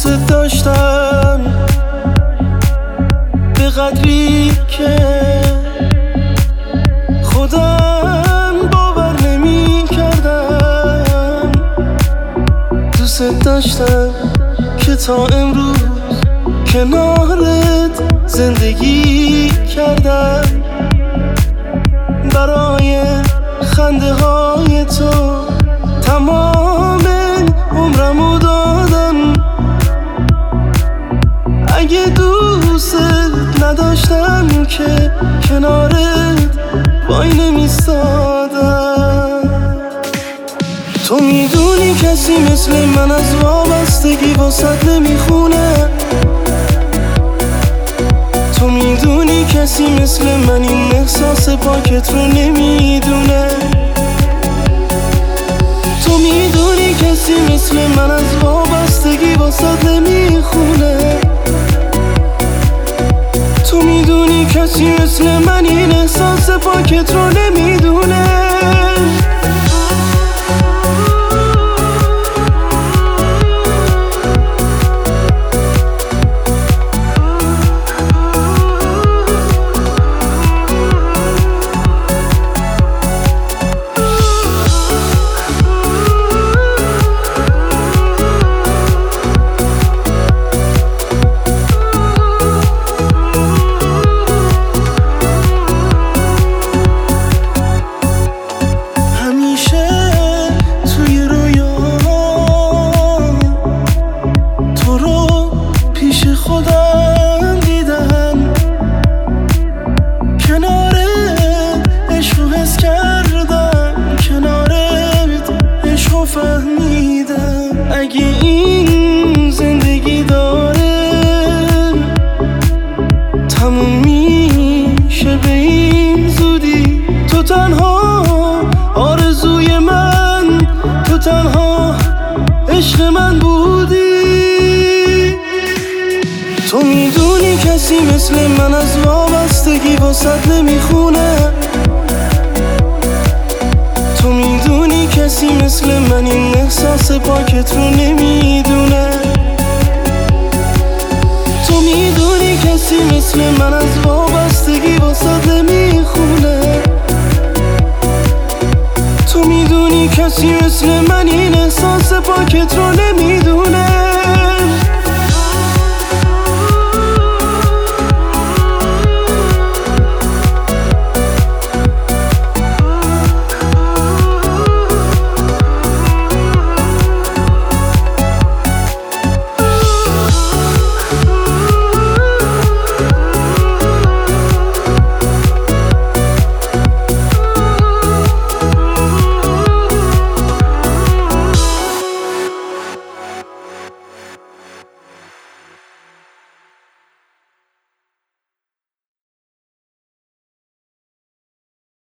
دوست داشتم به قدری که خودم باور نمی کردم. دوست داشتم که تا امروز کنارت زندگی کردم. برای خنده های تو تمام عمرمو دادم. اگه دوست نداشتم که کنارت وای نمیستادم. تو میدونی کسی مثل من از وابستگی واسط نمیخونه. تو میدونی کسی مثل من این احساس پاکت رو نمیدونه. تو میدونی کسی مثل من از وابستگی واسط نمیخونه. تو میدونی کسی مثل من این احساس پاکت رو نمیدونه. خودم دیدم کنارت عشقو حس کردم. کنارت عشقو فهمیدم. اگه این زندگی داره تموم میشه به این زودی. تو تنها آرزوی من، تو تنها عشق من بودی. تو میدونی کسی مثل من از وابستگی واسط نمیخونه. تو میدونی کسی مثل من این احساس پاکت رو نمیدونه. تو میدونی کسی مثل من از وابستگی واسط نمیخونه. تو میدونی کسی مثل من این احساس پاکت رو نمیدونه.